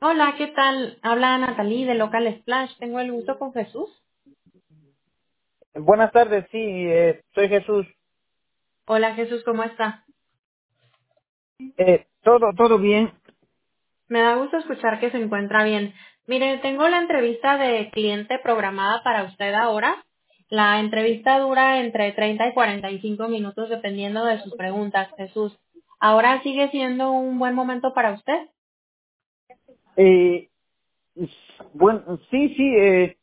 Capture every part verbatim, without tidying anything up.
Hola, ¿qué tal? Habla Natalie de Local Splash. Tengo el gusto con Jesús. Buenas tardes, sí, eh, soy Jesús. Hola Jesús, ¿cómo está? Eh, todo, todo bien. Me da gusto escuchar que se encuentra bien. Mire, tengo la entrevista de cliente programada para usted ahora. La entrevista dura entre treinta y cuarenta y cinco minutos dependiendo de sus preguntas, Jesús. ¿Ahora sigue siendo un buen momento para usted? Eh, bueno, sí, sí, eh,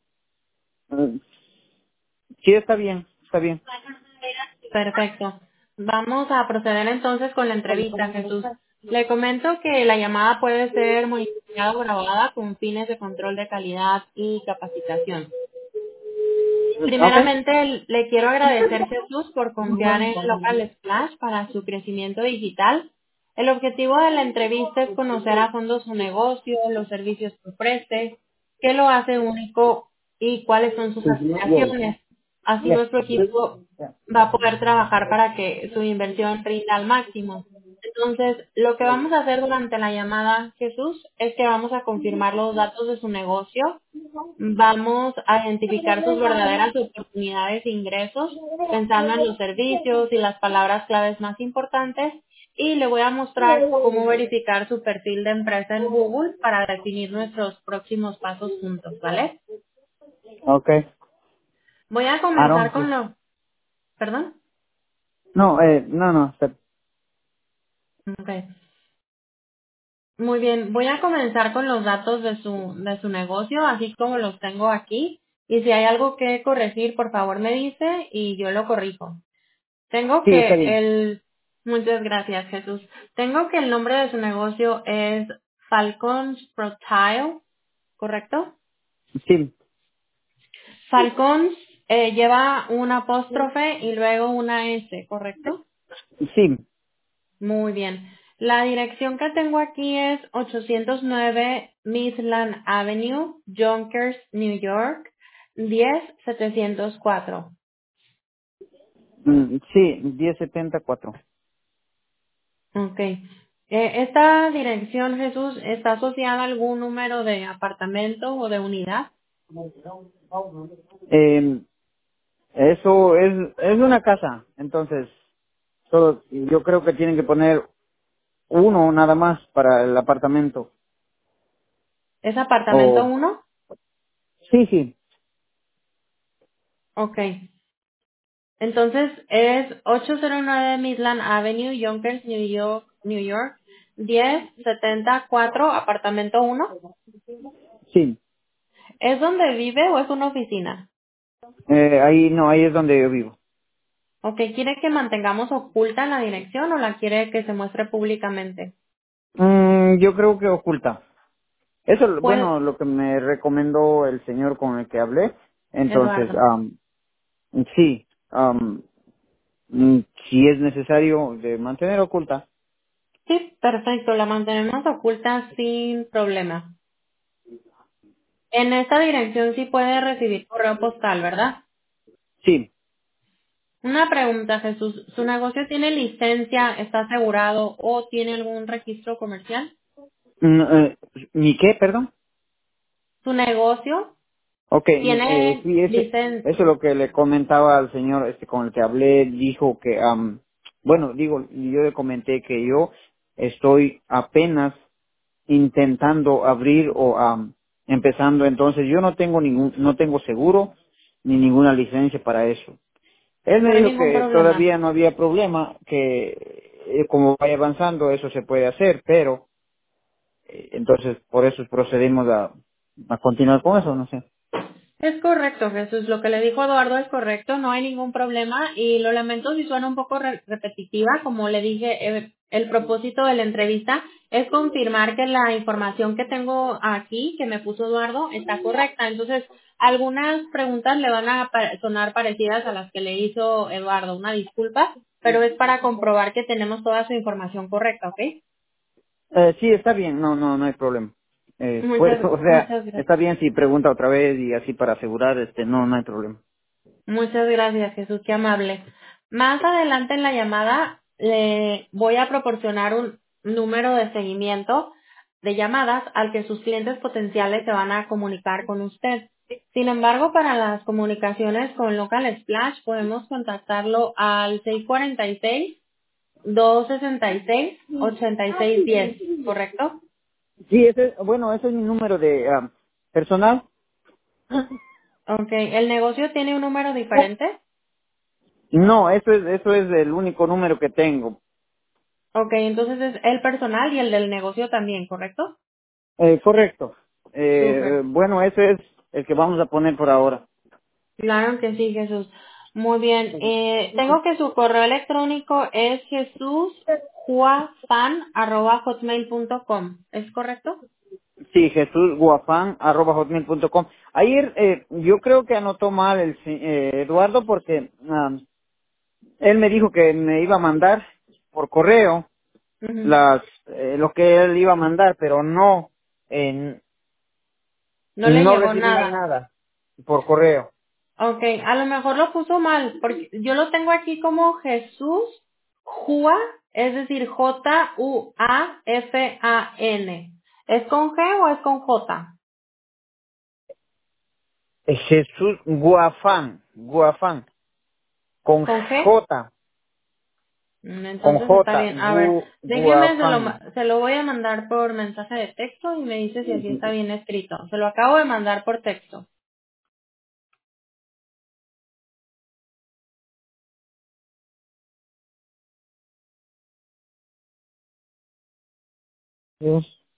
eh, sí está bien, está bien. Perfecto. Vamos a proceder entonces con la entrevista, Jesús. Le comento que la llamada puede ser monitoreada o grabada con fines de control de calidad y capacitación. Ok. Primeramente, le quiero agradecer, Jesús, por confiar en Local Splash para su crecimiento digital. El objetivo de la entrevista es conocer a fondo su negocio, los servicios que ofrece, qué lo hace único y cuáles son sus aspiraciones. Así nuestro equipo va a poder trabajar para que su inversión rinda al máximo. Entonces, lo que vamos a hacer durante la llamada, Jesús, es que vamos a confirmar los datos de su negocio. Vamos a identificar sus verdaderas oportunidades de ingresos, pensando en los servicios y las palabras claves más importantes. Y le voy a mostrar cómo verificar su perfil de empresa en Google para definir nuestros próximos pasos juntos, ¿vale? Ok. Voy a comenzar Aaron, con sí. lo, perdón. No, eh, no, no, está- Okay. Muy bien, voy a comenzar con los datos de su, de su negocio, así como los tengo aquí. Y si hay algo que corregir, por favor me dice y yo lo corrijo. Tengo sí, está que bien. el, muchas gracias Jesús. Tengo que el nombre de su negocio es Falcons Protile, ¿correcto? Sí, Falcons eh, lleva un apóstrofe y luego una S, ¿correcto? sí, Muy bien. La dirección que tengo aquí es ochocientos nueve Midland Avenue, Yonkers, New York, diez setecientos cuatro. mm, sí, diez setenta y cuatro. Ok. Eh, ¿Esta dirección, Jesús, está asociada a algún número de apartamento o de unidad? Eh, eso es, es una casa, entonces, todo, yo creo que tienen que poner uno nada más para el apartamento. ¿Es apartamento O, uno? sí, sí, Ok. Entonces es ochocientos nueve Midland Avenue, Yonkers, New York, New York, diez setenta y cuatro, apartamento uno. sí. ¿Es donde vive o es una oficina? Eh, ahí, no, ahí es donde yo vivo. Ok, ¿quiere que mantengamos oculta la dirección o la quiere que se muestre públicamente? Mm, yo creo que oculta. Eso, Pues, bueno, lo que me recomendó el señor con el que hablé. Entonces, Eduardo. am, sí, am, mm, si es necesario de mantener oculta. Sí, perfecto, la mantenemos oculta sin problema. En esta dirección sí puede recibir correo postal, ¿verdad? Sí. Una pregunta, Jesús. ¿Su negocio tiene licencia, está asegurado o tiene algún registro comercial? Mm, eh, ¿Mi qué, perdón? ¿Su negocio Ok, mm, eh, tiene sí, ese, licencia? eso es lo que le comentaba al señor este con el que hablé. Dijo que, am, bueno, digo, yo le comenté que yo estoy apenas intentando abrir o am, empezando, entonces yo no tengo ningún, no tengo seguro ni ninguna licencia para eso. Él No me hay dijo ningún que problema. todavía no había problema, que eh, como vaya avanzando eso se puede hacer, pero eh, entonces por eso procedimos a, a continuar con eso, no sé. Es correcto, Jesús. Lo que le dijo Eduardo es correcto, no hay ningún problema y lo lamento si suena un poco re- repetitiva. Como le dije, eh, el propósito de la entrevista es confirmar que la información que tengo aquí, que me puso Eduardo, está correcta. Entonces, algunas preguntas le van a pa- sonar parecidas a las que le hizo Eduardo. Una disculpa, pero es para comprobar que tenemos toda su información correcta, ¿ok? Eh, sí, está bien, no, no, no hay problema. Eh, pues, Muchas, o sea, muchas gracias. está bien si pregunta otra vez y así para asegurar, este, no, no hay problema. Muchas gracias, Jesús, qué amable. Más adelante en la llamada le voy a proporcionar un número de seguimiento de llamadas al que sus clientes potenciales se van a comunicar con usted. Sin embargo, para las comunicaciones con Local Splash podemos contactarlo al seis cuatro seis, dos seis seis, ocho seis uno cero, ¿correcto? Sí, ese, bueno, ese es mi número de ah, personal. Ok, ¿el negocio tiene un número diferente? No, eso es, eso es el único número que tengo. Ok, entonces es el personal y el del negocio también, ¿correcto? Eh, correcto. Eh, Súper. bueno, ese es el que vamos a poner por ahora. Claro que sí, Jesús. Muy bien. Eh, tengo que su correo electrónico es jesusjuafan arroba hotmail punto com. ¿Es correcto? Sí, Jesús Guafán arroba hotmail punto com. Ayer eh, yo creo que anotó mal el se- eh, Eduardo porque ah, él me dijo que me iba a mandar por correo Ujú. las eh, lo que él iba a mandar, pero no eh, No le no llegó recibí nada. nada por correo. Ok, a lo mejor lo puso mal, porque yo lo tengo aquí como Jesús Jua, es decir, J U A F A N. ¿Es con G o es con J? Eh, Jesús Guafán, Guafán, con ¿Con G? J, Mm, con Entonces está J, bien. A ver, Gu, déjeme, se lo, Guafán. ma- se lo voy a mandar por mensaje de texto y me dice si así está bien escrito. Se lo acabo de mandar por texto. Jesús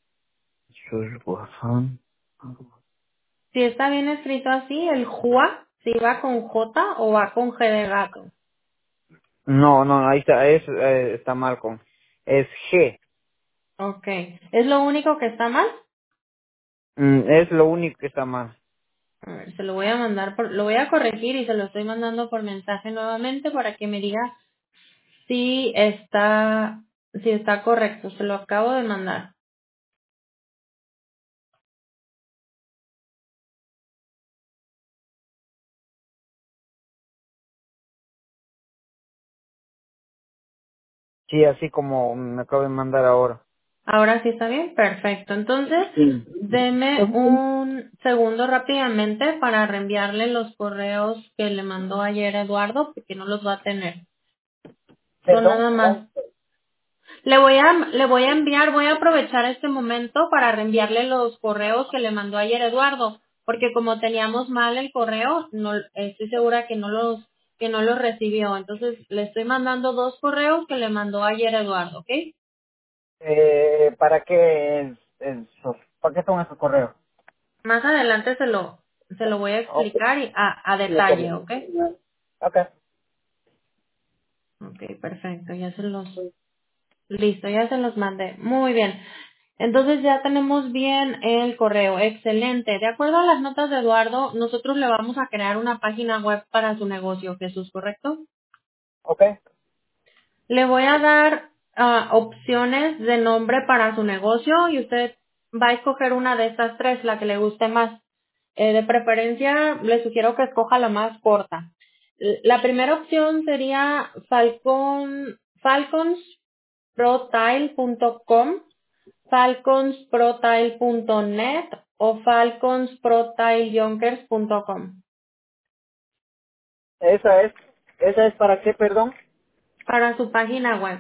Guafán. Si está bien escrito así, el Jua, si va con J o va con G de gato. No, no, ahí está, es, eh, está mal con, es G. Ok. ¿Es lo único que está mal? Mm, es lo único que está mal. A ver, se lo voy a mandar por, lo voy a corregir y se lo estoy mandando por mensaje nuevamente para que me diga si está, si está correcto. Se lo acabo de mandar. Sí, así como me acabo de mandar ahora. Ahora sí está bien, perfecto. Entonces, Sí. deme un segundo rápidamente para reenviarle los correos que le mandó ayer Eduardo, porque no los va a tener. Son Perdón. nada más. Le voy a, le voy a enviar, voy a aprovechar este momento para reenviarle los correos que le mandó ayer Eduardo, porque como teníamos mal el correo, no, estoy segura que no los, que no los recibió. Entonces, le estoy mandando dos correos que le mandó ayer Eduardo, ¿ok? Eh, ¿para qué es, es- ¿para qué son esos correos? Más adelante se lo, se lo voy a Ok. explicar y a, a Sí, está detalle, bien. ¿ok? Ok. Ok, perfecto, ya se los, listo, ya se los mandé. Muy bien. Entonces ya tenemos bien el correo. Excelente. De acuerdo a las notas de Eduardo, nosotros le vamos a crear una página web para su negocio, Jesús, ¿correcto? Ok. Le voy a dar ah, opciones de nombre para su negocio y usted va a escoger una de estas tres, la que le guste más. Eh, de preferencia, le sugiero que escoja la más corta. L- La primera opción sería Falcon, falconsprotile punto com, falconsprotile punto net o falconsprotilejunkers punto com. Esa es, esa es para qué, perdón. Para su página web.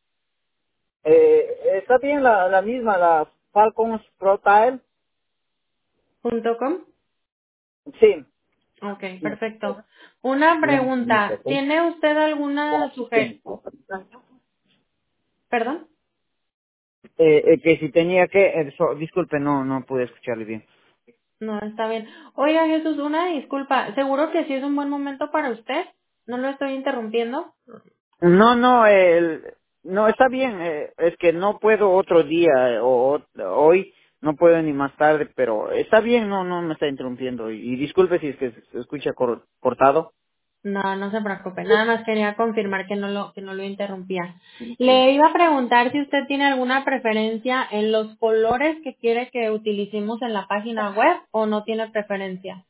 Eh, está bien la, la misma, la Falcons Pro Tile. Punto com. Sí. Ok, perfecto. Una pregunta. ¿Tiene usted alguna sugerencia? ¿Perdón? Eh, eh, que si tenía que, eh, so- disculpe, no, no pude escucharle bien. No, está bien. Oiga, Jesús, una disculpa. ¿Seguro que sí es un buen momento para usted? ¿No lo estoy interrumpiendo? No, no, el, no, está bien, eh, es que no puedo otro día, eh, o, o- hoy, no puedo ni más tarde, pero está bien, no, no me está interrumpiendo, y, y disculpe si es que se escucha cor- cortado. No, no se preocupe. Nada más quería confirmar que no lo, que no lo interrumpía. Le iba a preguntar si usted tiene alguna preferencia en los colores que quiere que utilicemos en la página web o no tiene preferencia.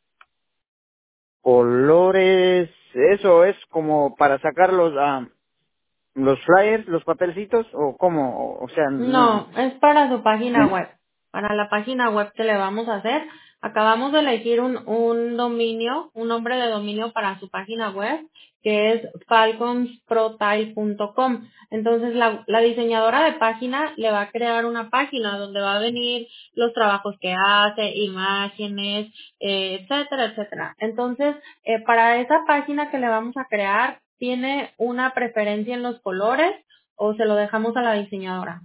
Colores, eso es como para sacarlos, los flyers, los papelcitos, o cómo, o, o sea, no. No, es para su página web. Para la página web que le vamos a hacer. Acabamos de elegir un, un dominio, un nombre de dominio para su página web, que es falcons pro tile punto com. Entonces, la, la diseñadora de página le va a crear una página donde va a venir los trabajos que hace, imágenes, eh, etcétera, etcétera. Entonces, eh, para esa página que le vamos a crear, ¿tiene una preferencia en los colores o se lo dejamos a la diseñadora?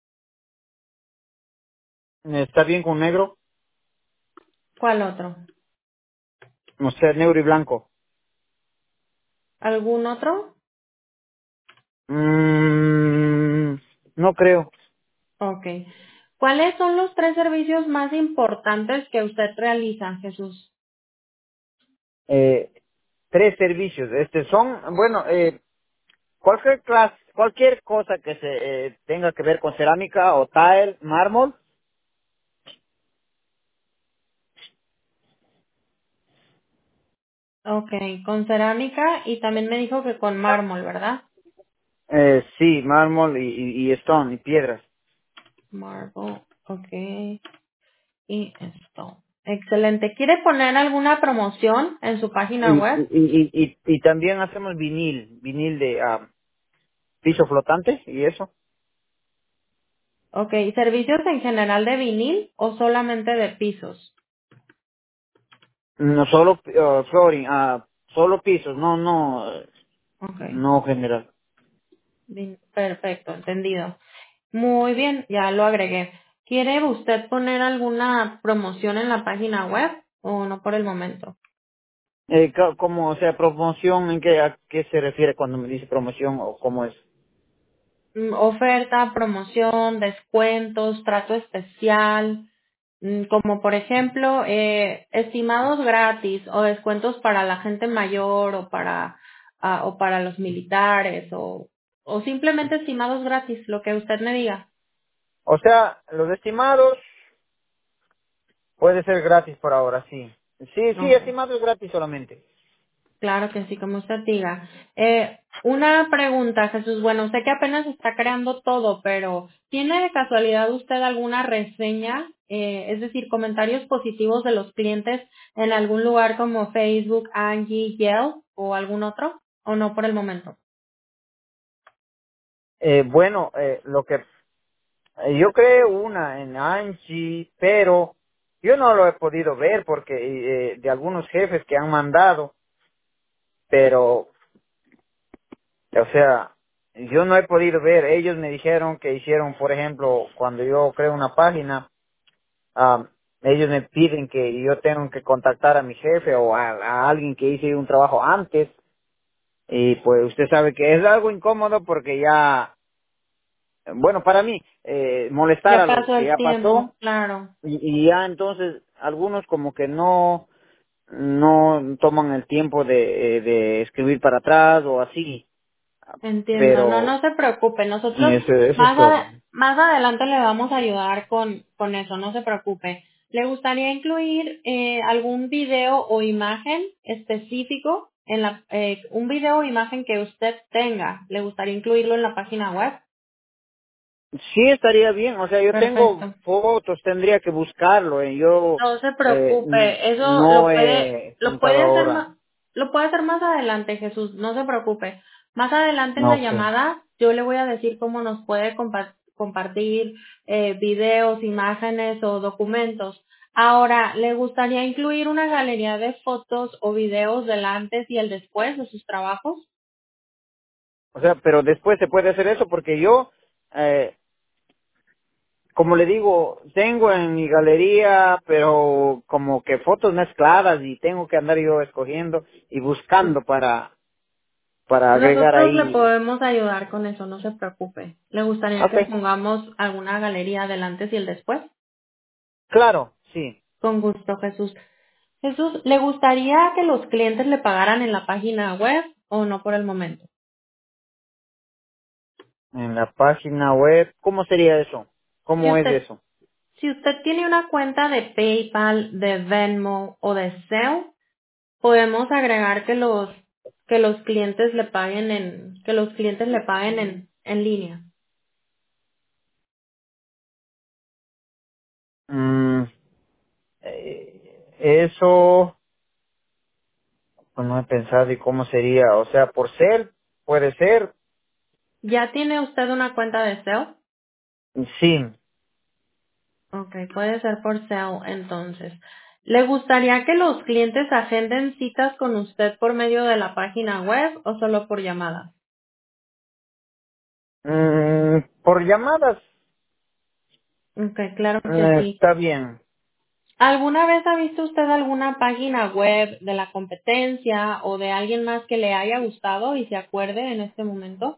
Está bien con negro, ¿Cuál otro? o sea, negro y blanco. ¿Algún otro? Mm, no creo. Ok. ¿Cuáles son los tres servicios más importantes que usted realiza, Jesús? Eh, tres servicios, este, son, bueno, eh, cualquier clase, cualquier cosa que se eh, tenga que ver con cerámica o tile, mármol. Ok, con cerámica y también me dijo que con mármol, ¿verdad? Eh, sí, mármol y, y, y stone y piedras. Marble, ok. Y esto. Excelente. ¿Quiere poner alguna promoción en su Y, página web? y, y, y, y también hacemos vinil, vinil de ah, piso flotante y eso. Ok, ¿servicios en general de vinil o solamente de pisos? No solo uh, flooring, ah, solo pisos, no, no, eh, Ok. no general. Bien, perfecto, entendido. Muy bien, ya lo agregué. ¿Quiere usted poner alguna promoción en la página web o no por el momento? Eh, co- como, o sea, promoción, ¿en qué, a qué se refiere cuando me dice promoción o cómo es? Mm, Oferta, promoción, descuentos, trato especial, mm, como por ejemplo, eh, estimados gratis o descuentos para la gente mayor o para, ah, o para los militares o, o simplemente estimados gratis, lo que usted me diga. O sea, los estimados puede ser gratis por ahora, sí. Sí, sí, Ok. estimados gratis solamente. Claro que sí, como usted diga. Eh, una pregunta, Jesús. Bueno, sé que apenas está creando todo, pero ¿tiene de casualidad usted alguna reseña, eh, es decir, comentarios positivos de los clientes en algún lugar como Facebook, Angie, Yelp o algún otro? ¿O no por el momento? Eh, bueno, eh, lo que eh, yo creo una en Angie, pero yo no lo he podido ver porque eh, de algunos jefes que han mandado, pero o sea, yo no he podido ver. Ellos me dijeron que hicieron, por ejemplo, cuando yo creo una página, ah, ellos me piden que yo tengo que contactar a mi jefe o a, a alguien que hice un trabajo antes. Y pues usted sabe que es algo incómodo porque ya, bueno, para mí, eh, molestar Ya a lo pasó que el ya tiempo, pasó claro. y, y ya entonces algunos como que no, no toman el tiempo de, eh, de escribir para atrás o así, Entiendo, no, pero no se preocupe, nosotros eso, eso es más, todo. ade- más adelante le vamos a ayudar con, con eso, no se preocupe. ¿Le gustaría incluir eh, algún video o imagen específico en la, eh, un video o imagen que usted tenga? ¿Le gustaría incluirlo en la página web? Sí, estaría bien. O sea, yo tengo Perfecto. fotos, tendría que buscarlo. eh, Yo No se eh, n- preocupe, eso no lo puede, he lo sentado puede hacer ahora. más, lo puede hacer más adelante, Jesús, no se preocupe. Más adelante en la Ok. llamada yo le voy a decir cómo nos puede compa- compartir eh, videos, imágenes o documentos. Ahora, ¿le gustaría incluir una galería de fotos o videos del antes y el después de sus trabajos? O sea, pero después se puede hacer eso porque yo, eh, como le digo, tengo en mi galería, pero como que fotos mezcladas y tengo que andar yo escogiendo y buscando para, para agregar Nosotros le ahí. podemos ayudar con eso, no se preocupe. ¿Le gustaría Ok. que pongamos alguna galería del antes y el después? Claro, sí. Con gusto, Jesús. Jesús, ¿le gustaría que los clientes le pagaran en la página web o no por el momento? En la página web, ¿cómo sería eso? Si ¿Cómo es usted, eso? si usted tiene una cuenta de PayPal, de Venmo o de Zelle, podemos agregar que los, que los clientes le paguen en, que los clientes le paguen en, en línea. Mm, eh, eso, pues no he pensado y cómo sería. O sea, por ser, puede ser, ¿Ya tiene usted una cuenta de S E O? sí. Ok, puede ser por S E O entonces. ¿Le gustaría que los clientes agenden citas con usted por medio de la página web o solo por llamada? Mm, por llamadas, Ok, claro que eh, sí. está bien. ¿Alguna vez ha visto usted alguna página web de la competencia o de alguien más que le haya gustado y se acuerde en este momento?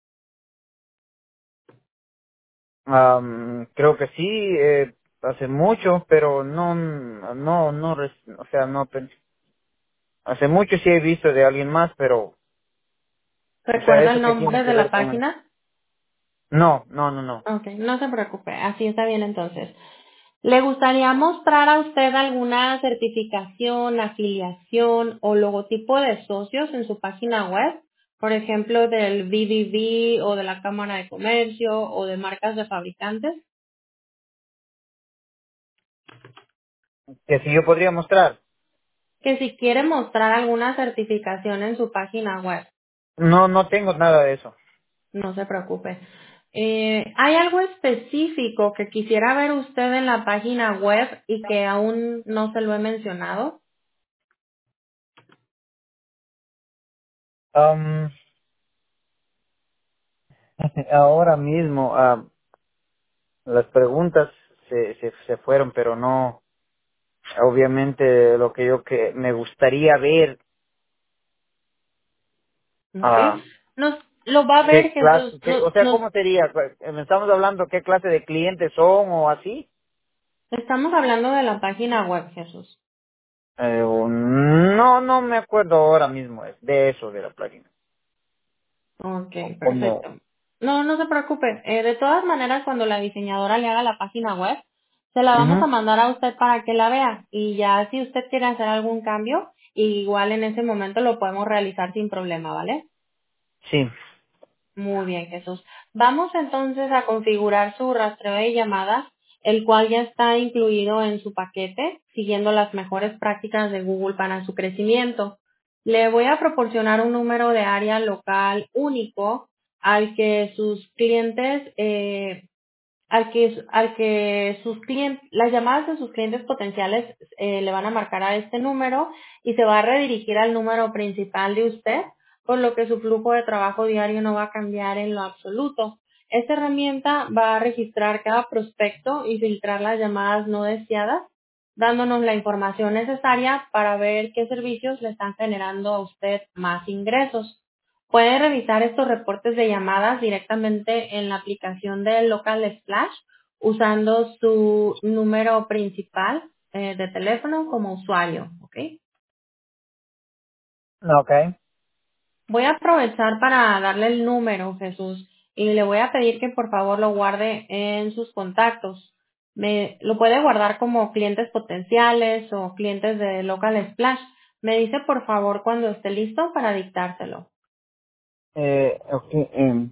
Am, creo que sí, eh, hace mucho, pero no, no, no, res- o sea, no, pen- hace mucho sí he visto de alguien más, pero, o sea, ¿Recuerda el eso que tiene nombre que de la ver con él. página? No, no, no, no. Ok, no se preocupe, así está bien entonces. ¿Le gustaría mostrar a usted alguna certificación, afiliación o logotipo de socios en su página web? Por ejemplo, del B B B o de la Cámara de Comercio o de marcas de fabricantes. Que si yo podría mostrar. Que si quiere mostrar alguna certificación en su página web, No, no tengo nada de eso. no se preocupe. Eh, ¿Hay algo específico que quisiera ver usted en la página web y que aún no se lo he mencionado? Am, ahora mismo, am, las preguntas se, se, se fueron, pero no, obviamente lo que yo que me gustaría ver, ¿Ok? ah, Nos, lo va a ver qué Jesús. clase, qué, o Nos, sea, nos ¿cómo sería? ¿Me estamos hablando qué clase de clientes son o así? Estamos hablando de la página web, Jesús. Eh, o- no, no me acuerdo ahora mismo es de eso de la página. Ok, Como, perfecto. No, no se preocupe. Eh, de todas maneras, cuando la diseñadora le haga la página web, se la vamos a ujú, mandar a usted para que la vea. Y ya si usted quiere hacer algún cambio, igual en ese momento lo podemos realizar sin problema, ¿vale? sí, Muy bien, Jesús. Vamos entonces a configurar su rastreo de llamadas, el cual ya está incluido en su paquete, siguiendo las mejores prácticas de Google para su crecimiento. Le voy a proporcionar un número de área local único al que sus clientes eh, al que, al que sus clientes, las llamadas de sus clientes potenciales eh, le van a marcar a este número y se va a redirigir al número principal de usted, por lo que su flujo de trabajo diario no va a cambiar en lo absoluto. Esta herramienta va a registrar cada prospecto y filtrar las llamadas no deseadas, dándonos la información necesaria para ver qué servicios le están generando a usted más ingresos. Puede revisar estos reportes de llamadas directamente en la aplicación de Local Splash usando su número principal eh, de teléfono como usuario, ¿ok? okay. Voy a aprovechar para darle el número, Jesús, y le voy a pedir que por favor lo guarde en sus contactos. Me, lo puede guardar como clientes potenciales o clientes de Local Splash. Me dice por favor cuando esté listo para dictárselo. Eh, ok, em,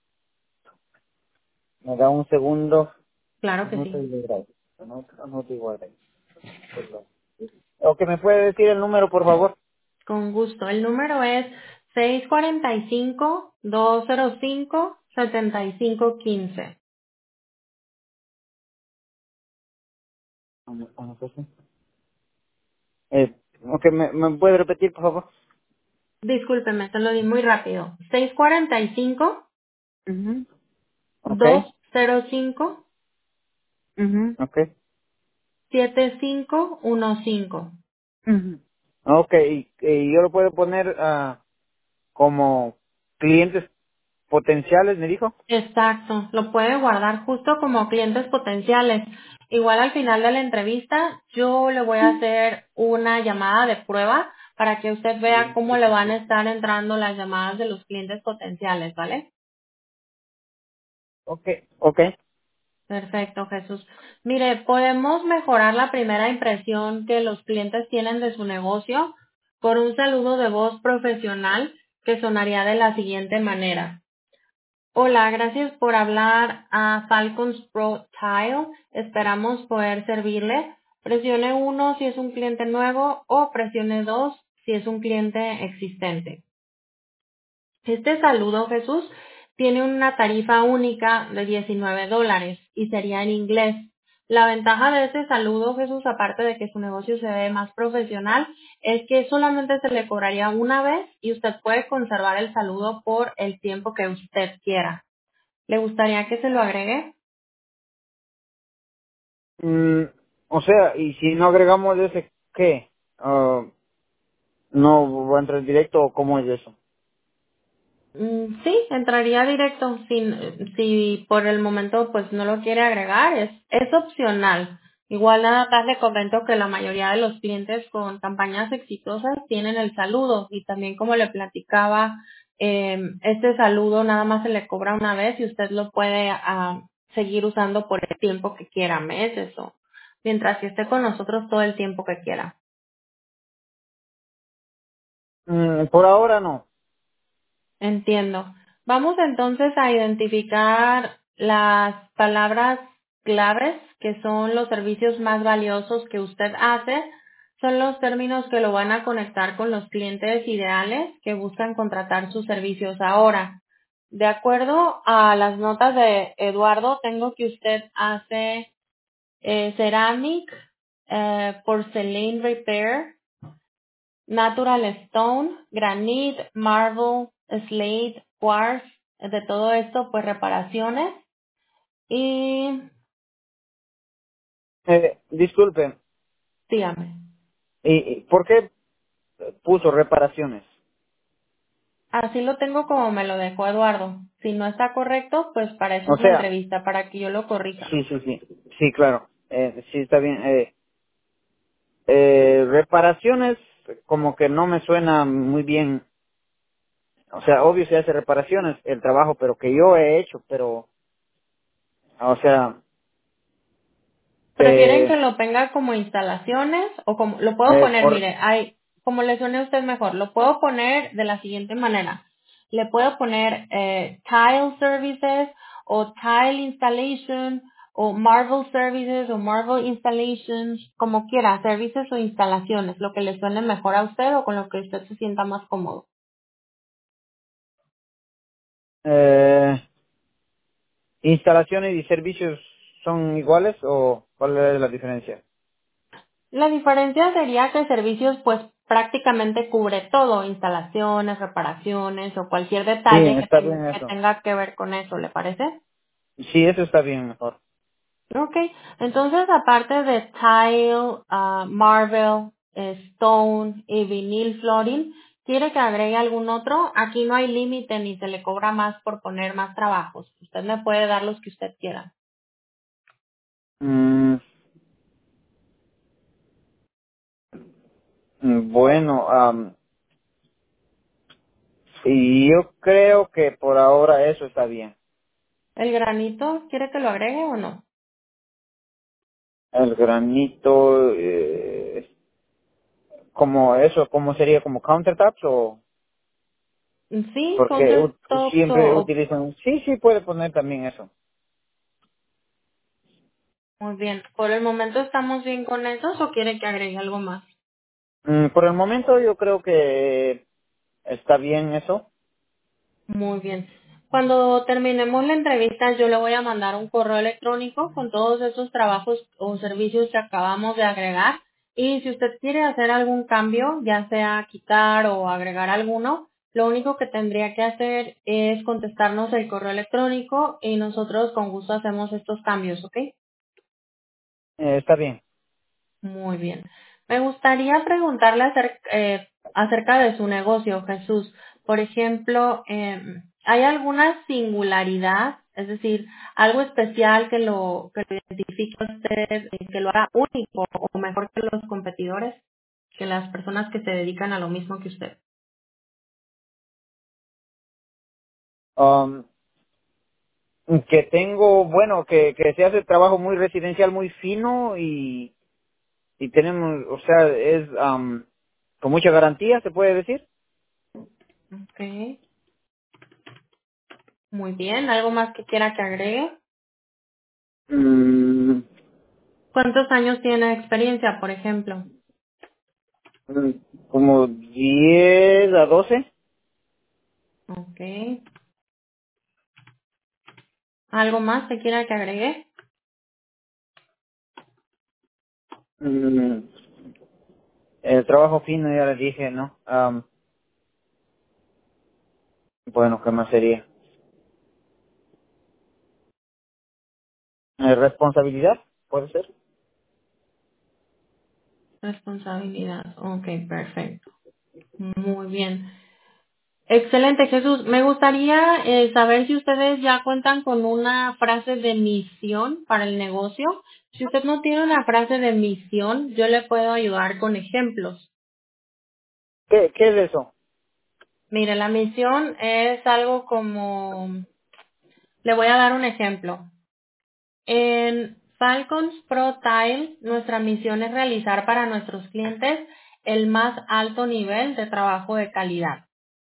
me da un segundo. Claro que No te sí. digo gracias. No, no te digo gracias. Perdón. ¿O que me puede decir el número, por favor? Con gusto. El número es seis cuatro cinco, dos cero cinco, siete cinco uno cinco. Ah, no, ah, no sé si. Eh, ok, ¿me, ¿me puede repetir, por favor? Discúlpeme, se lo di muy rápido. seis cuatro cinco, Mhm. dos Okay. cero cinco, Mhm. Okay. siete cinco uno cinco. Mhm. Okay, y, y yo lo puedo poner ah, como clientes potenciales, me dijo. Exacto, lo puede guardar justo como clientes potenciales. Igual al final de la entrevista yo le voy a hacer una llamada de prueba para que usted vea cómo le van a estar entrando las llamadas de los clientes potenciales, ¿vale? Okay. Okay. Perfecto, Jesús. Mire, podemos mejorar la primera impresión que los clientes tienen de su negocio por un saludo de voz profesional que sonaría de la siguiente manera. Hola, gracias por hablar a Falcons Pro Tile. Esperamos poder servirle. Presione uno si es un cliente nuevo o presione dos si es un cliente existente. Este saludo, Jesús, tiene una tarifa única de diecinueve dólares y sería en inglés. La ventaja de este saludo, Jesús, aparte de que su negocio se ve más profesional, es que solamente se le cobraría una vez y usted puede conservar el saludo por el tiempo que usted quiera. ¿Le gustaría que se lo agregue? Mm, o sea, y si no agregamos ese, ¿qué? Ah, ¿no va a entrar directo o cómo es eso? Mm, sí, entraría directo. Si, si por el momento pues no lo quiere agregar, es, es opcional. Igual nada más le comento que la mayoría de los clientes con campañas exitosas tienen el saludo y también como le platicaba, eh, este saludo nada más se le cobra una vez y usted lo puede ah, seguir usando por el tiempo que quiera, meses o mientras que esté con nosotros todo el tiempo que quiera. Mm, por ahora no. Entiendo. Vamos entonces a identificar las palabras claves que son los servicios más valiosos que usted hace. Son los términos que lo van a conectar con los clientes ideales que buscan contratar sus servicios ahora. De acuerdo a las notas de Eduardo, tengo que usted hace eh, ceramic, eh, porcelain repair, Natural Stone, Granite, Marble, Slate, Quartz, de todo esto, pues reparaciones. Y Eh, disculpe, dígame, ¿y, y por qué puso reparaciones? así lo tengo como me lo dejó Eduardo. Si no está correcto, pues para eso O es la sea, entrevista, para que yo lo corrija. sí, sí, sí, sí, claro, eh, sí está bien. Eh, eh, reparaciones como que no me suena muy bien. O sea, obvio se hace reparaciones, el trabajo, pero que yo he hecho, pero, o sea, ¿Prefieren que eh, lo ponga como instalaciones o como lo puedo eh, poner, por, mire, hay, como le suene a usted mejor, lo puedo poner de la siguiente manera. Le puedo poner eh, tile services o tile installation o Marvel services o Marvel installations, como quiera, servicios o instalaciones, lo que le suene mejor a usted o con lo que usted se sienta más cómodo. eh, instalaciones y servicios son iguales o cuál es la diferencia? La diferencia sería que servicios pues prácticamente cubre todo, instalaciones, reparaciones o cualquier Sí, detalle que, está ten- bien que eso. tenga que ver con eso, ¿le parece? Sí, eso está bien mejor. Ok, entonces aparte de tile, ah, marble, eh, stone y vinil flooring, ¿quiere que agregue algún otro? Aquí no hay límite ni se le cobra más por poner más trabajos. Usted me puede dar los que usted quiera. Mm, mm, bueno, am, y yo creo que por ahora eso está bien. ¿El granito quiere que lo agregue o no? El granito, eh, como eso, ¿cómo sería? ¿Como countertops o...? Sí, Porque u- countertops siempre o, utilizan... Sí, sí, puede poner también eso. muy bien. ¿Por el momento estamos bien con esos o quiere que agregue algo más? Mm, por el momento yo creo que está bien eso. Muy bien. Cuando terminemos la entrevista, yo le voy a mandar un correo electrónico con todos esos trabajos o servicios que acabamos de agregar. Y si usted quiere hacer algún cambio, ya sea quitar o agregar alguno, lo único que tendría que hacer es contestarnos el correo electrónico y nosotros con gusto hacemos estos cambios, ¿ok? Eh, está bien. Muy bien. Me gustaría preguntarle acerca, eh, acerca de su negocio, Jesús. Por ejemplo, eh, ¿hay alguna singularidad, es decir, algo especial que lo, que lo identifique a usted, eh, que lo haga único o mejor que los competidores, que las personas que se dedican a lo mismo que usted? Um, que tengo, bueno, que, que se hace trabajo muy residencial, muy fino y, y tenemos, o sea, es... am, con mucha garantía, se puede decir. Ok. Muy bien. ¿Algo más que quiera que agregue? Mm, ¿Cuántos años tiene de experiencia, por ejemplo? mm, como diez a doce. Ok. ¿Algo más que quiera que agregue? Mm, el trabajo fino ya les dije, ¿no? Am, bueno, ¿qué más sería? Eh, responsabilidad, puede ser. Responsabilidad. Ok, perfecto. Muy bien. Excelente, Jesús. Me gustaría eh, saber si ustedes ya cuentan con una frase de misión para el negocio. Si usted no tiene una frase de misión, yo le puedo ayudar con ejemplos. ¿Qué, qué es eso? Mire, la misión es algo como, le voy a dar un ejemplo. En Falcons Pro Tile, nuestra misión es realizar para nuestros clientes el más alto nivel de trabajo de calidad.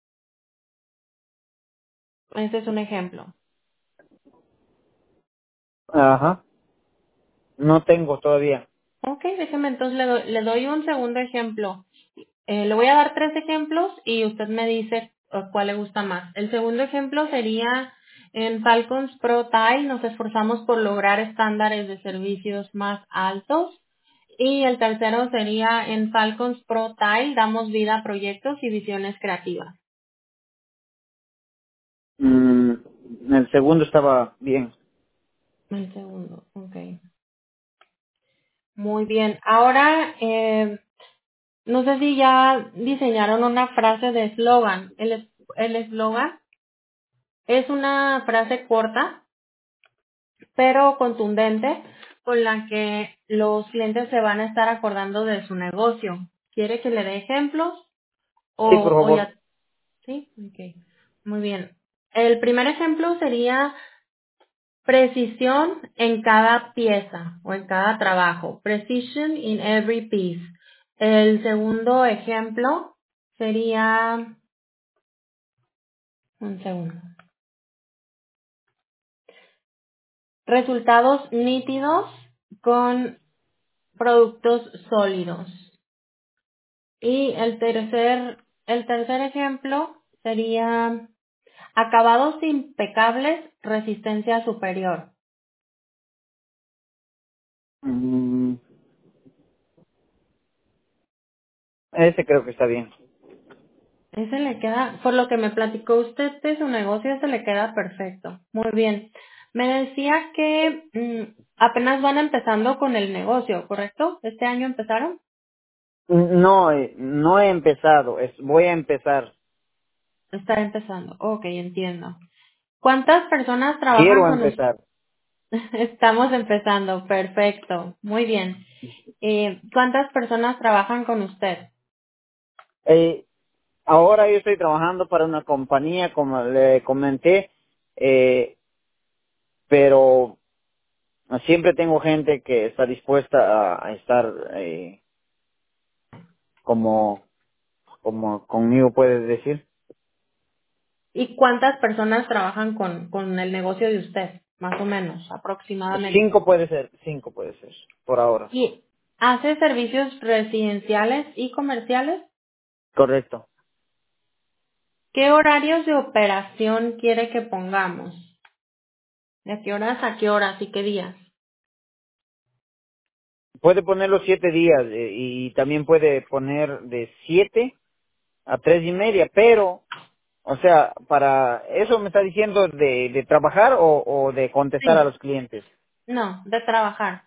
Ese es un ejemplo. Ajá. No tengo todavía. Ok, déjeme entonces le doy, le doy un segundo ejemplo. Eh, le voy a dar tres ejemplos y usted me dice eh, cuál le gusta más. El segundo ejemplo sería en Falcons Pro Tile nos esforzamos por lograr estándares de servicios más altos. Y el tercero sería en Falcons Pro Tile damos vida a proyectos y visiones creativas. Mm, el segundo estaba bien. El segundo, ok. Muy bien. Ahora, eh, no sé si ya diseñaron una frase de eslogan. El es- el eslogan es una frase corta, pero contundente, con la que los clientes se van a estar acordando de su negocio. ¿Quiere que le dé ejemplos? Sí, por O, o favor. ya, sí, ok. Muy bien. El primer ejemplo sería precisión en cada pieza o en cada trabajo. Precision in every piece. El segundo ejemplo sería, un segundo, resultados nítidos con productos sólidos. Y el tercer, el tercer ejemplo sería acabados impecables, resistencia superior. Mm, ese creo que está bien. Ese le queda, por lo que me platicó usted de su negocio, ese le queda perfecto. Muy bien. Me decía que mm, apenas van empezando con el negocio, ¿correcto? ¿Este año empezaron? No, eh, no he empezado. Es, voy a empezar. Está empezando. Ok, entiendo. ¿Cuántas personas trabajan Quiero con usted? empezar. Estamos empezando, perfecto. Muy bien. Eh, ¿cuántas personas trabajan con usted? Eh, ahora yo estoy trabajando para una compañía, como le comenté, eh, pero siempre tengo gente que está dispuesta a, a estar eh, como, como conmigo, puedes decir. ¿Y cuántas personas trabajan con, con el negocio de usted? Más o menos, aproximadamente. Cinco puede ser, cinco puede ser, por ahora. ¿Y hace servicios residenciales y comerciales? Correcto. ¿Qué horarios de operación quiere que pongamos? ¿De qué horas a qué horas y qué días? Puede poner los siete días eh, y también puede poner de siete a tres y media, pero, o sea, para eso me está diciendo de, de trabajar o, o de contestar a Sí. los clientes. No, de trabajar.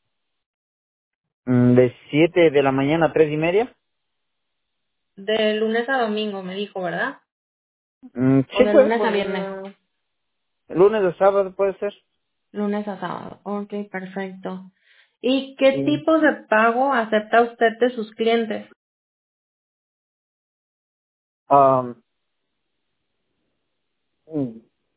Mm, de siete de la mañana a tres y media. De lunes a domingo, me dijo, ¿verdad? Mm, O sí de puede lunes a viernes. poner lunes o sábado puede ser. Lunes a sábado. Ok, perfecto. ¿Y qué Sí. tipos de pago acepta usted de sus clientes? Um, mm,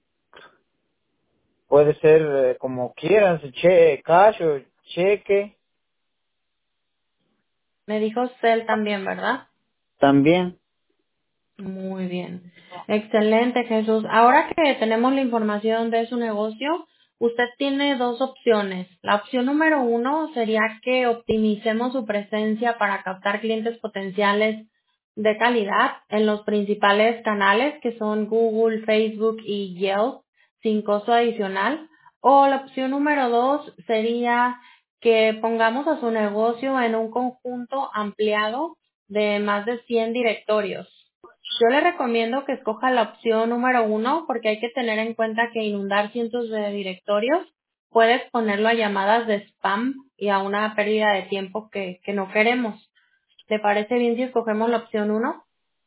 puede ser eh, como quieras, che, cash o cheque. Me dijo Cel también, ¿verdad? también. Muy bien. Excelente, Jesús. Ahora que tenemos la información de su negocio, usted tiene dos opciones. La opción número uno sería que optimicemos su presencia para captar clientes potenciales de calidad en los principales canales que son Google, Facebook y Yelp sin costo adicional. O la opción número dos sería que pongamos a su negocio en un conjunto ampliado de más de cien directorios. Yo le recomiendo que escoja la opción número uno porque hay que tener en cuenta que inundar cientos de directorios puede exponerlo a llamadas de spam y a una pérdida de tiempo que, que no queremos. ¿Te parece bien si escogemos la opción uno?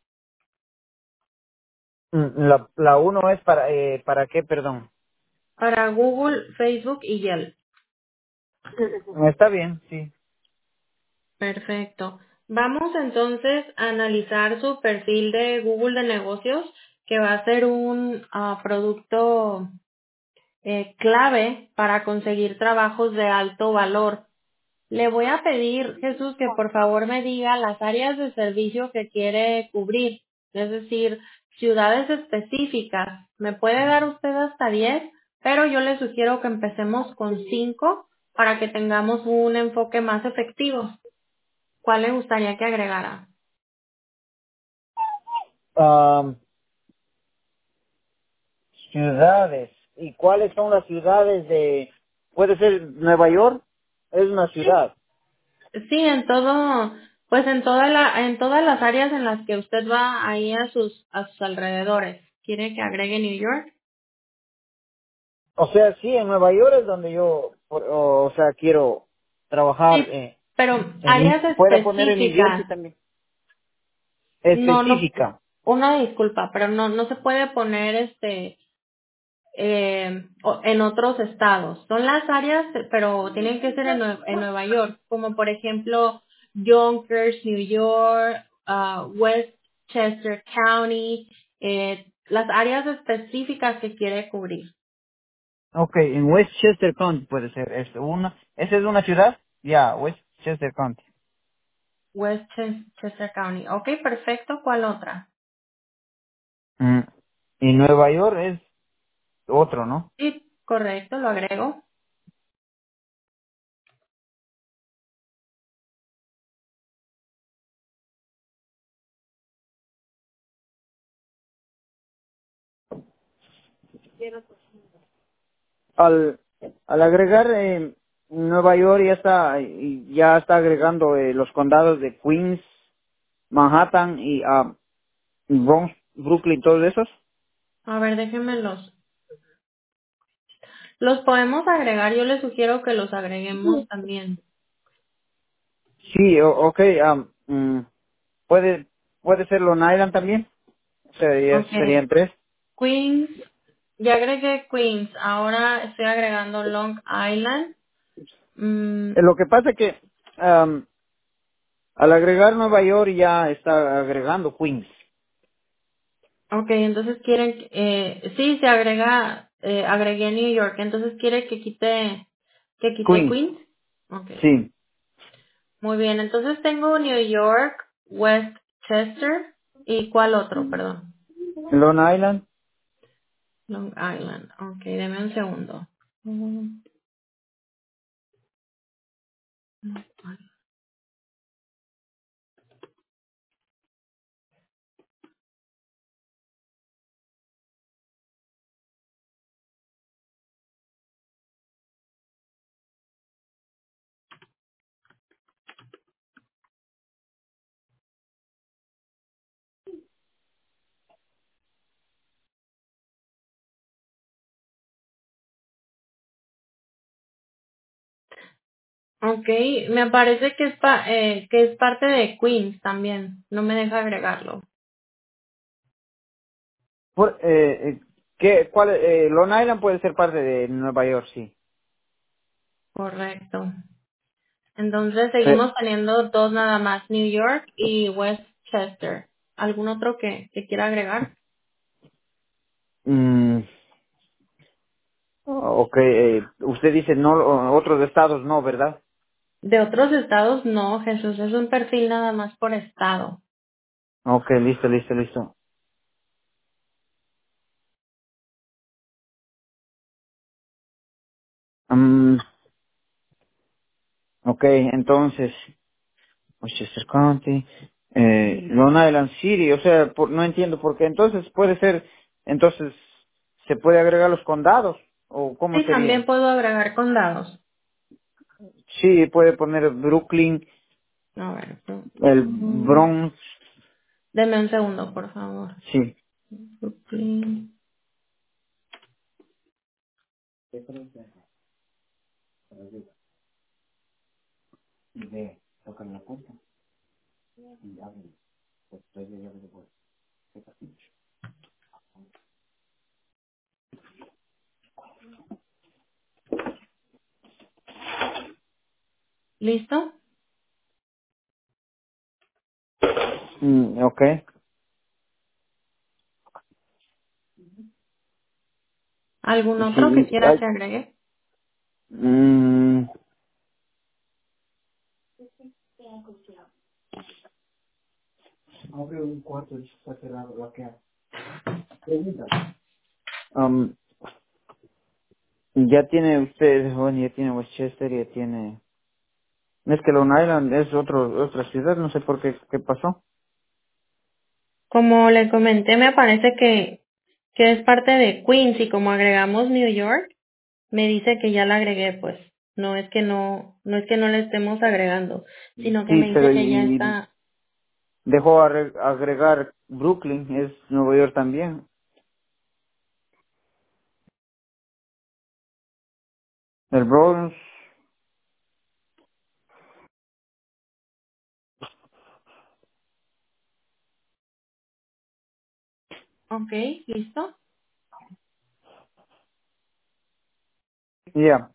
Mm, La, la uno es para, eh, ¿para qué, perdón? Para Google, Facebook y Yelp. Está bien, sí. Perfecto. Vamos entonces a analizar su perfil de Google de negocios, que va a ser un ah, producto eh, clave para conseguir trabajos de alto valor. Le voy a pedir, Jesús, que por favor me diga las áreas de servicio que quiere cubrir, es decir, ciudades específicas. Me puede dar usted hasta diez, pero yo le sugiero que empecemos con cinco para que tengamos un enfoque más efectivo. ¿Cuál le gustaría que agregara? Am, ciudades. ¿Y cuáles son las ciudades de... ¿Puede ser Nueva York? Es una Sí, ciudad. sí, en todo, pues en toda la, en todas las áreas en las que usted va ahí a sus, a sus alrededores. ¿Quiere que agregue New York? O sea, sí, en Nueva York es donde yo, por- o, o sea, quiero trabajar. Sí, Eh, pero en, áreas pueda poner en New Jersey específicas. también. No, no, Específica. una disculpa, pero no, no se puede poner este eh, o- en otros estados. Son las áreas, pero tienen que ser en, Nue- en Nueva York, como por ejemplo Yonkers, New York, ah, Westchester County, eh, las áreas específicas que quiere cubrir. Ok, en Westchester County puede ser. Es una, ¿esa es una ciudad? Ya, Westchester County. Westchester County. Ok, perfecto. ¿Cuál otra? Mm. Y Nueva York es otro, ¿no? Sí, correcto, lo agrego. Al, al agregar eh, Nueva York ya está, y ya está agregando eh, los condados de Queens, Manhattan y ah, Bronx, Brooklyn, todos esos. A ver, déjenme los Los podemos agregar, yo les sugiero que los agreguemos también. Sí, o- ok, ah, mm, puede, puede ser Long Island también. Sería, Ok, serían tres. Queens, ya agregué Queens, ahora estoy agregando Long Island. Mm, Eh, Lo que pasa es que am, al agregar Nueva York ya está agregando Queens. ok, entonces quieren, eh, sí, se agrega, eh, agregué New York, entonces quiere que quite, que quite Queens, Queens. Ok, sí. muy bien, entonces tengo New York, Westchester y ¿cuál otro? Perdón. Long Island. Long Island, ok, deme un segundo. Mm, Ok, me parece que es, pa- eh, que es parte de Queens también. No me deja agregarlo. Por, eh, eh, ¿qué, cuál, eh, Long Island puede ser parte de Nueva York, sí. Correcto. Entonces Sí. seguimos teniendo dos nada más, New York y Westchester. ¿Algún otro que, que quiera agregar? Mm, ok, eh, usted dice no, o- otros estados no, ¿verdad? De otros estados, no, Jesús, es un perfil nada más por estado. Ok, listo, listo, listo. Mm, ok, entonces, Westchester County, eh, Long Island City, o sea, por- no entiendo por qué. Entonces puede ser, entonces, ¿se puede agregar los condados? ¿O cómo Sí, también sería? puedo agregar condados. Sí, puede poner Brooklyn, A ver, el mm, Bronx, deme un segundo, por favor. sí. Brooklyn. ¿Listo? Mm, ok. ¿Algún Sí, otro que y- quiera ay, que agregue? mm, um, ya tiene usted, bueno, ya tiene Westchester, ya tiene... Es que Long Island es otro, otra ciudad, no sé por qué, qué pasó. Como le comenté, me parece que, que es parte de Queens y como agregamos New York, me dice que ya la agregué, pues. No es que no, no es que no le estemos agregando, sino que Sí, me dice pero que ya y está. dejó arre- agregar Brooklyn, es Nueva York también. El Bronx, Ok, listo. ya,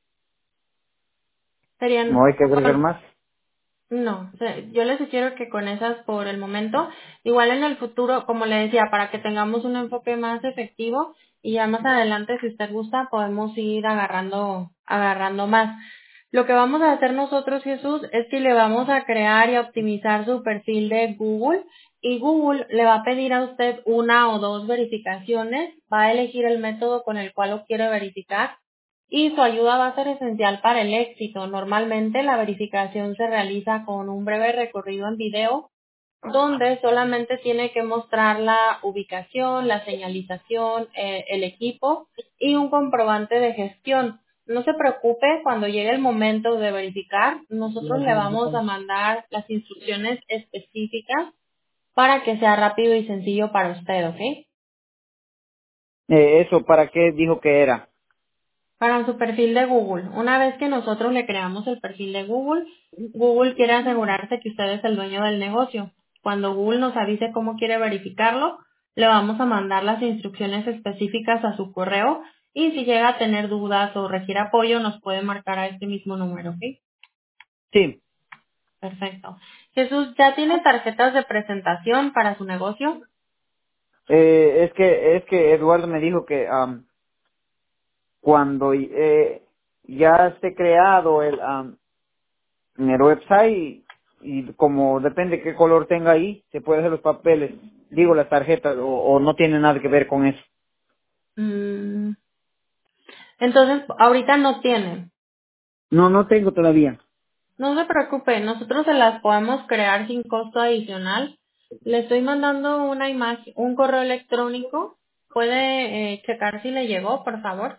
no Serían, hay que agregar con- más. no, o sea, yo les sugiero que con esas por el momento, igual en el futuro, como le decía, para que tengamos un enfoque más efectivo y ya más adelante, si usted gusta, podemos ir agarrando, agarrando más. Lo que vamos a hacer nosotros, Jesús, es que le vamos a crear y optimizar su perfil de Google y Google le va a pedir a usted una o dos verificaciones, va a elegir el método con el cual lo quiere verificar y su ayuda va a ser esencial para el éxito. Normalmente la verificación se realiza con un breve recorrido en video donde solamente tiene que mostrar la ubicación, la señalización, eh, el equipo y un comprobante de gestión. No se preocupe, cuando llegue el momento de verificar, nosotros le vamos a mandar las instrucciones específicas para que sea rápido y sencillo para usted, ¿ok? Eh, eso, ¿para qué dijo que era? Para su perfil de Google. Una vez que nosotros le creamos el perfil de Google, Google quiere asegurarse que usted es el dueño del negocio. Cuando Google nos avise cómo quiere verificarlo, le vamos a mandar las instrucciones específicas a su correo y si llega a tener dudas o requiere apoyo, nos puede marcar a este mismo número, ¿ok? Sí, Perfecto. Jesús, ¿ya tiene tarjetas de presentación para su negocio? eh, es que es que Eduardo me dijo que am, cuando eh, ya esté creado el, am, el website y como depende qué color tenga ahí, se puede hacer los papeles, digo las tarjetas o, o no tiene nada que ver con eso. Mm, entonces, ahorita no tiene. No, no tengo todavía. No se preocupe, nosotros se las podemos crear sin costo adicional. Le estoy mandando una imagen, un correo electrónico. ¿Puede eh, checar si le llegó, por favor?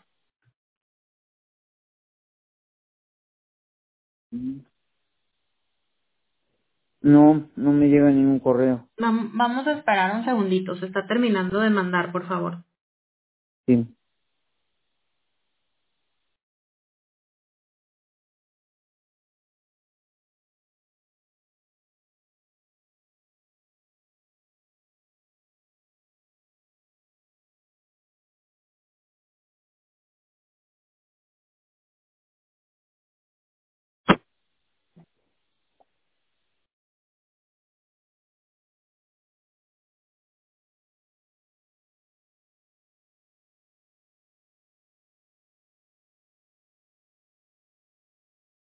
No, no me llega ningún correo. Vam- Vamos a esperar un segundito, se está terminando de mandar, por favor. Sí.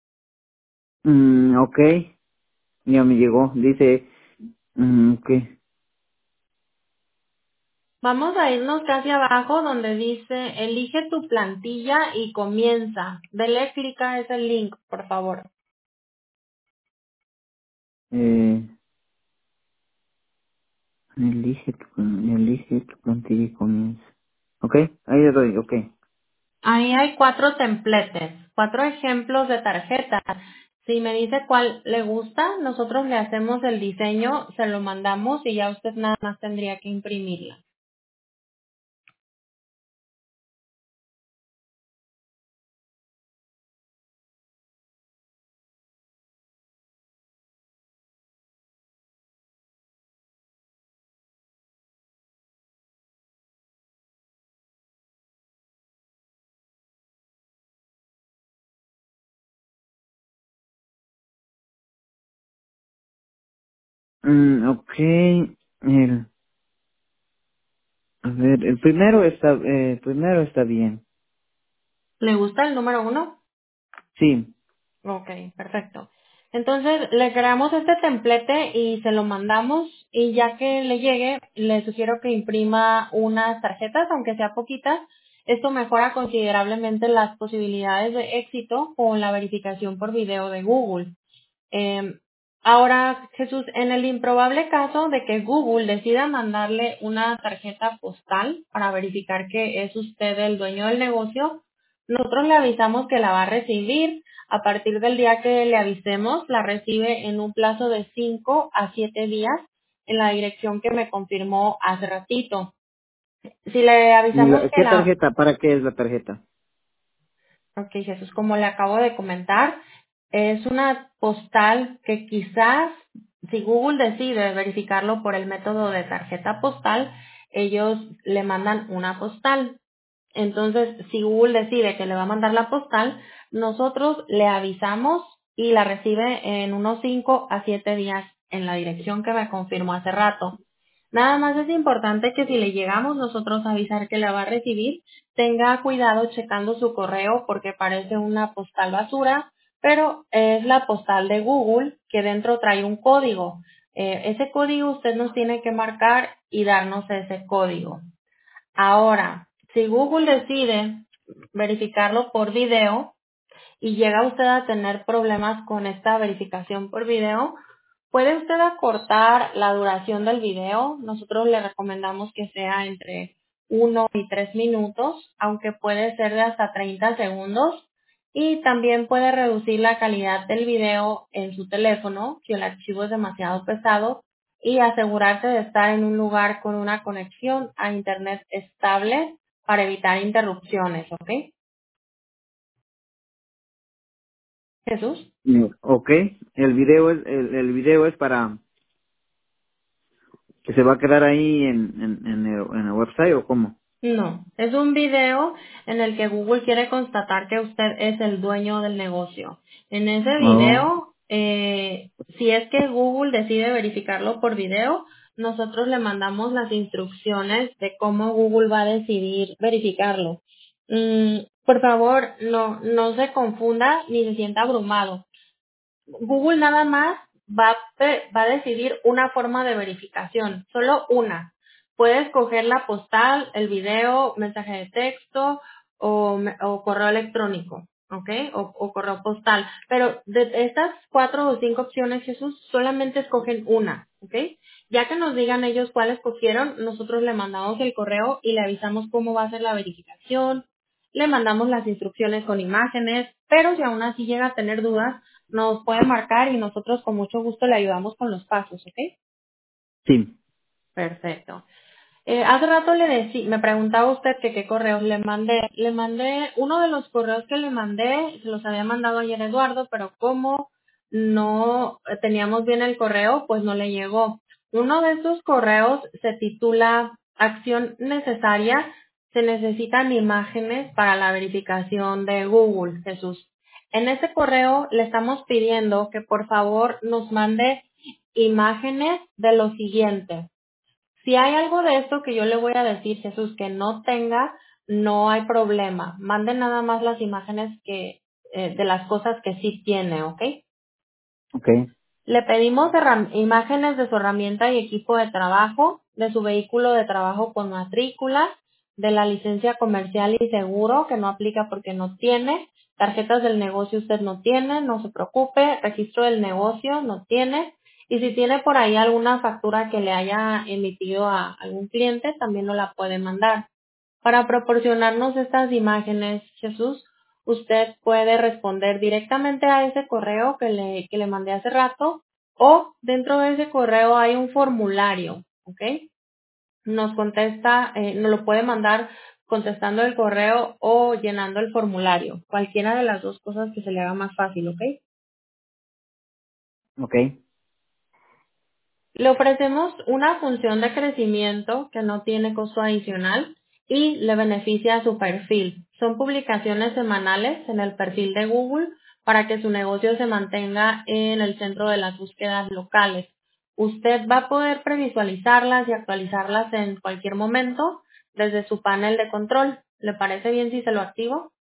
Mm, ok, ya me llegó. Dice, mm, ok. Vamos a irnos casi abajo donde dice elige tu plantilla y comienza. Dele clic a ese link, por favor. Eh, elige tu, elige tu plantilla y comienza. Ok, ahí le doy, ok. Ahí hay cuatro templates, cuatro ejemplos de tarjetas. Si me dice cuál le gusta, nosotros le hacemos el diseño, se lo mandamos y ya usted nada más tendría que imprimirla. Mm, ok, el, a ver, el primero está, eh, primero está bien. ¿Le gusta el número uno? Sí, Ok, perfecto. Entonces le creamos este templete y se lo mandamos y ya que le llegue, le sugiero que imprima unas tarjetas, aunque sea poquitas. Esto mejora considerablemente las posibilidades de éxito con la verificación por video de Google. Eh, ahora, Jesús, en el improbable caso de que Google decida mandarle una tarjeta postal para verificar que es usted el dueño del negocio, nosotros le avisamos que la va a recibir. A partir del día que le avisemos, la recibe en un plazo de cinco a siete días en la dirección que me confirmó hace ratito. Si le ¿y avisamos la, que qué la tarjeta? ¿Para qué es la tarjeta? Ok, Jesús, como le acabo de comentar, es una postal que quizás, si Google decide verificarlo por el método de tarjeta postal, ellos le mandan una postal. Entonces, si Google decide que le va a mandar la postal, nosotros le avisamos y la recibe en unos cinco a siete días en la dirección que me confirmó hace rato. Nada más es importante que si le llegamos nosotros a avisar que la va a recibir, tenga cuidado checando su correo porque parece una postal basura, pero es la postal de Google que dentro trae un código. Eh, ese código usted nos tiene que marcar y darnos ese código. Ahora, si Google decide verificarlo por video, y llega usted a tener problemas con esta verificación por video, puede usted acortar la duración del video. Nosotros le recomendamos que sea entre uno y tres minutos, aunque puede ser de hasta treinta segundos. Y también puede reducir la calidad del video en su teléfono si el archivo es demasiado pesado y asegurarse de estar en un lugar con una conexión a internet estable para evitar interrupciones, ¿ok? Jesús. No. Ok, el video es, el, el video es para que se va a quedar ahí en, en, en, el, en el website o cómo? No, es un video en el que Google quiere constatar que usted es el dueño del negocio. En ese Oh, video, eh, si es que Google decide verificarlo por video, nosotros le mandamos las instrucciones de cómo Google va a decidir verificarlo. Mm, por favor, no, no se confunda ni se sienta abrumado. Google nada más va, a pe- va a decidir una forma de verificación, solo una. Puede escoger la postal, el video, mensaje de texto o, me- o correo electrónico, ¿ok? O, o correo postal. Pero de estas cuatro o cinco opciones, Jesús, solamente escogen una, ¿ok? Ya que nos digan ellos cuál escogieron, nosotros le mandamos el correo y le avisamos cómo va a ser la verificación, le mandamos las instrucciones con imágenes, pero si aún así llega a tener dudas, nos puede marcar y nosotros con mucho gusto le ayudamos con los pasos, ¿ok? sí. Perfecto. Eh, hace rato le decí, me preguntaba usted que qué correos le mandé. Le mandé, uno de los correos que le mandé, se los había mandado ayer Eduardo, pero como no teníamos bien el correo, pues no le llegó. Uno de esos correos se titula Acción necesaria. Se necesitan imágenes para la verificación de Google, Jesús. En ese correo le estamos pidiendo que por favor nos mande imágenes de lo siguiente. Si hay algo de esto que yo le voy a decir, Jesús, que no tenga, no hay problema. Mande nada más las imágenes que eh, de las cosas que sí tiene, ¿ok? Ok. Le pedimos herram- imágenes de su herramienta y equipo de trabajo, de su vehículo de trabajo con matrícula, de la licencia comercial y seguro, que no aplica porque no tiene, tarjetas del negocio usted no tiene, no se preocupe, registro del negocio no tiene, y si tiene por ahí alguna factura que le haya emitido a algún cliente, también no la puede mandar. Para proporcionarnos estas imágenes, Jesús, usted puede responder directamente a ese correo que le, que le mandé hace rato, o dentro de ese correo hay un formulario, ¿ok? Nos contesta, eh, nos lo puede mandar contestando el correo o llenando el formulario. Cualquiera de las dos cosas que se le haga más fácil, ¿ok? Ok. Le ofrecemos una función de crecimiento que no tiene costo adicional y le beneficia a su perfil. Son publicaciones semanales en el perfil de Google para que su negocio se mantenga en el centro de las búsquedas locales. Usted va a poder previsualizarlas y actualizarlas en cualquier momento desde su panel de control. ¿Le parece bien si se lo activo?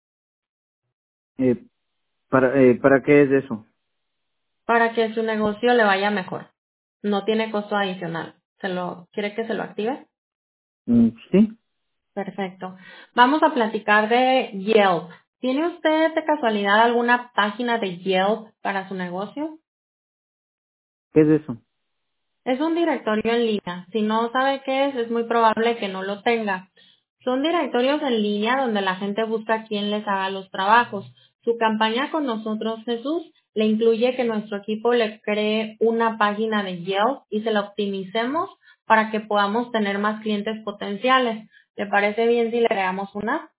Eh, ¿para, eh, ¿Para qué es eso? Para que su negocio le vaya mejor. No tiene costo adicional. ¿Se lo, ¿Quiere que se lo active? Mm, sí. Perfecto. Vamos a platicar de Yelp. ¿Tiene usted de casualidad alguna página de Yelp para su negocio? ¿Qué es eso? Es un directorio en línea. Si no sabe qué es, es muy probable que no lo tenga. Son directorios en línea donde la gente busca quién les haga los trabajos. Su campaña con nosotros, Jesús, le incluye que nuestro equipo le cree una página de Yelp y se la optimicemos para que podamos tener más clientes potenciales. ¿Le parece bien si le creamos una?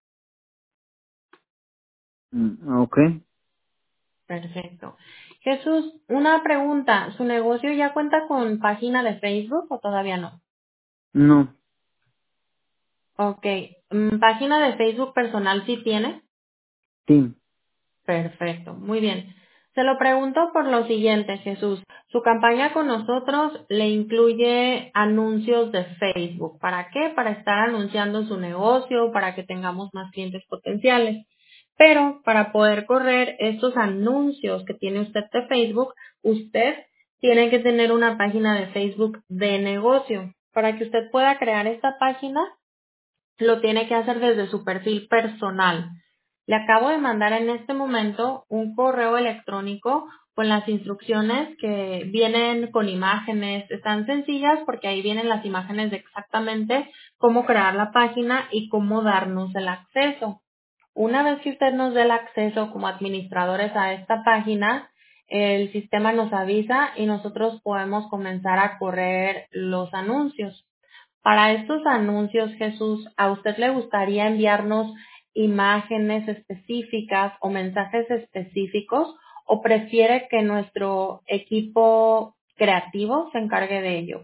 Mm, ok. Perfecto. Jesús, una pregunta. ¿Su negocio ya cuenta con página de Facebook o todavía no? No. Ok. Mm, ¿Página de Facebook personal sí tiene? Sí. Perfecto. Muy bien. Se lo pregunto por lo siguiente, Jesús. Su campaña con nosotros le incluye anuncios de Facebook. ¿Para qué? Para estar anunciando su negocio, para que tengamos más clientes potenciales. Pero para poder correr estos anuncios que tiene usted de Facebook, usted tiene que tener una página de Facebook de negocio. Para que usted pueda crear esta página, lo tiene que hacer desde su perfil personal. Le acabo de mandar en este momento un correo electrónico con las instrucciones que vienen con imágenes. Están sencillas porque ahí vienen las imágenes de exactamente cómo crear la página y cómo darnos el acceso. Una vez que usted nos dé el acceso como administradores a esta página, el sistema nos avisa y nosotros podemos comenzar a correr los anuncios. Para estos anuncios, Jesús, ¿a usted le gustaría enviarnos imágenes específicas o mensajes específicos o prefiere que nuestro equipo creativo se encargue de ello?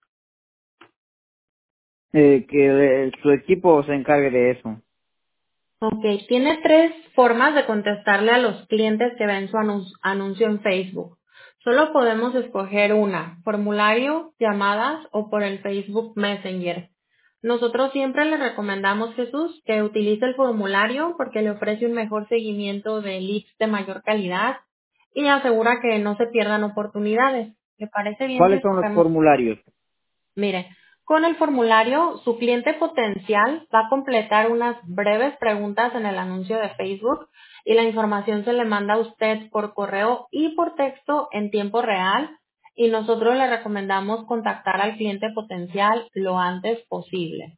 Eh, que eh, su equipo se encargue de eso. Ok, tiene tres formas de contestarle a los clientes que ven su anun- anuncio en Facebook. Solo podemos escoger una, formulario, llamadas o por el Facebook Messenger. Nosotros siempre le recomendamos, Jesús, que utilice el formulario porque le ofrece un mejor seguimiento de leads de mayor calidad y asegura que no se pierdan oportunidades. ¿Le parece bien si ¿Cuáles son los escogemos? formularios? Mire, con el formulario, su cliente potencial va a completar unas breves preguntas en el anuncio de Facebook y la información se le manda a usted por correo y por texto en tiempo real y nosotros le recomendamos contactar al cliente potencial lo antes posible.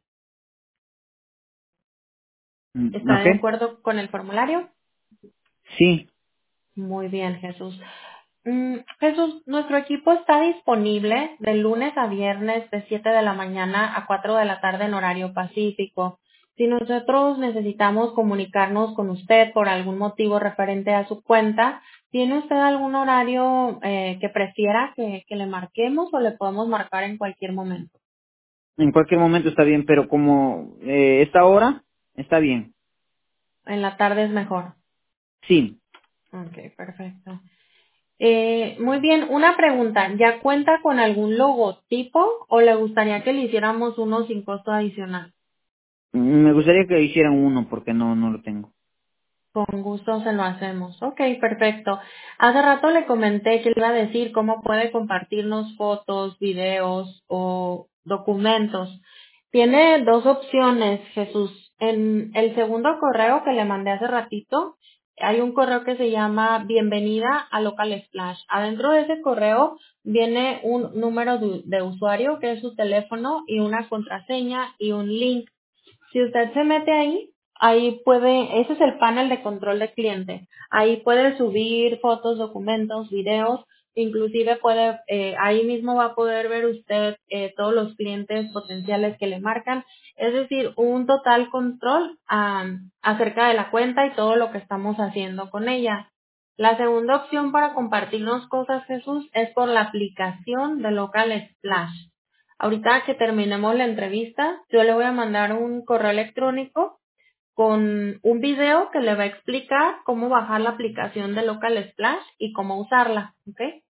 Mm, ¿Está ok. de acuerdo con el formulario? Sí. Muy bien, Jesús. Mm, Jesús, nuestro equipo está disponible de lunes a viernes de siete de la mañana a cuatro de la tarde en horario pacífico. Si nosotros necesitamos comunicarnos con usted por algún motivo referente a su cuenta, ¿tiene usted algún horario eh, que prefiera que, que le marquemos o le podemos marcar en cualquier momento? En cualquier momento está bien, pero como eh, esta hora, está bien. En la tarde es mejor. Sí. Ok, perfecto. Eh, muy bien, una pregunta. ¿Ya cuenta con algún logotipo o le gustaría que le hiciéramos uno sin costo adicional? Mm, Me gustaría que hicieran uno porque no, no lo tengo. Con gusto se lo hacemos. Ok, perfecto. Hace rato le comenté que le iba a decir cómo puede compartirnos fotos, videos o documentos. Tiene dos opciones, Jesús. En el segundo correo que le mandé hace ratito, hay un correo que se llama Bienvenida a Local Splash. Adentro de ese correo viene un número de, de usuario, que es su teléfono, y una contraseña y un link. Si usted se mete ahí, ahí puede, ese es el panel de control de cliente. Ahí puede subir fotos, documentos, videos, inclusive puede, eh, ahí mismo va a poder ver usted eh, todos los clientes potenciales que le marcan. Es decir, un total control am, acerca de la cuenta y todo lo que estamos haciendo con ella. La segunda opción para compartirnos cosas, Jesús, es por la aplicación de Local Splash. Ahorita que terminemos la entrevista, yo le voy a mandar un correo electrónico con un video que le va a explicar cómo bajar la aplicación de Local Splash y cómo usarla, ¿ok?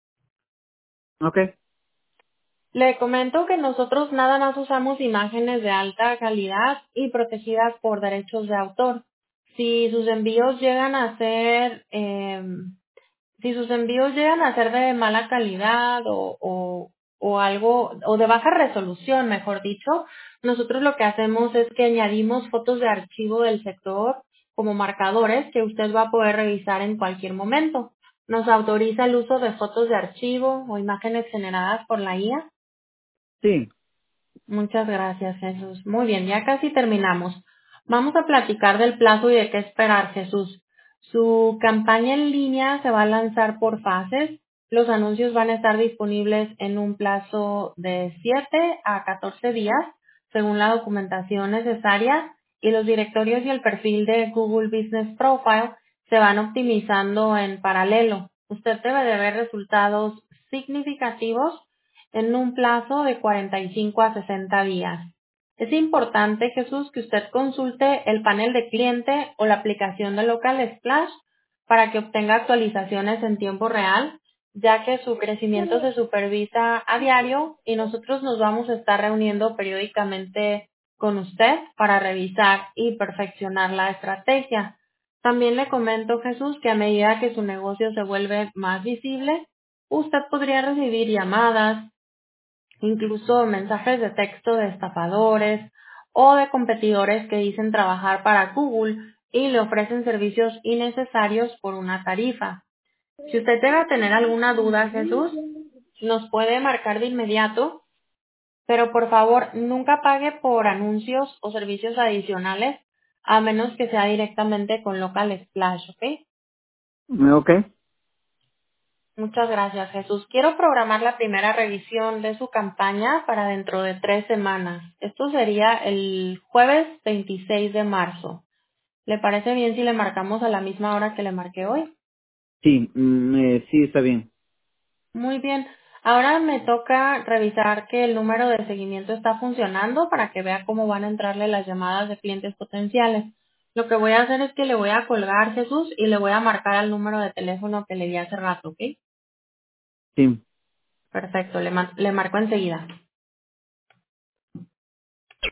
Okay. Le comento que nosotros nada más usamos imágenes de alta calidad y protegidas por derechos de autor. Si sus envíos llegan a ser eh, si sus envíos llegan a ser de mala calidad o, o, o algo, o de baja resolución, mejor dicho, nosotros lo que hacemos es que añadimos fotos de archivo del sector como marcadores que usted va a poder revisar en cualquier momento. Nos autoriza el uso de fotos de archivo o imágenes generadas por la I A. Sí. Muchas gracias, Jesús. Muy bien, ya casi terminamos. Vamos a platicar del plazo y de qué esperar, Jesús. Su campaña en línea se va a lanzar por fases. Los anuncios van a estar disponibles en un plazo de siete a catorce días, según la documentación necesaria, y los directorios y el perfil de Google Business Profile se van optimizando en paralelo. Usted debe de ver resultados significativos en un plazo de cuarenta y cinco a sesenta días. Es importante, Jesús, que usted consulte el panel de cliente o la aplicación de Local Splash para que obtenga actualizaciones en tiempo real, ya que su crecimiento se supervisa a diario y nosotros nos vamos a estar reuniendo periódicamente con usted para revisar y perfeccionar la estrategia. También le comento, Jesús, que a medida que su negocio se vuelve más visible, usted podría recibir llamadas, incluso mensajes de texto de estafadores o de competidores que dicen trabajar para Google y le ofrecen servicios innecesarios por una tarifa. Si usted debe tener alguna duda, Jesús, nos puede marcar de inmediato, pero por favor nunca pague por anuncios o servicios adicionales a menos que sea directamente con Local Splash, ¿ok? Okay. Muchas gracias, Jesús. Quiero programar la primera revisión de su campaña para dentro de tres semanas. Esto sería el jueves veintiséis de marzo. ¿Le parece bien si le marcamos a la misma hora que le marqué hoy? Sí, mm, eh, sí, está bien. Muy bien. Ahora me toca revisar que el número de seguimiento está funcionando para que vea cómo van a entrarle las llamadas de clientes potenciales. Lo que voy a hacer es que le voy a colgar, Jesús, y le voy a marcar al número de teléfono que le di hace rato, ¿ok? Sí. Perfecto, le, ma- le marco enseguida.